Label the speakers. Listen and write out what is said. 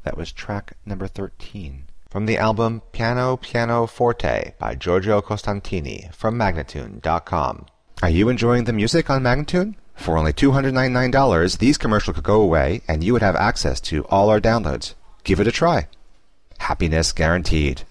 Speaker 1: That was track number 13. From the album Piano Piano Forte by Giorgio Costantini from Magnatune.com. Are you enjoying the music on Magnatune? For only $299, these commercials could go away and you would have access to all our downloads. Give it a try. Happiness guaranteed.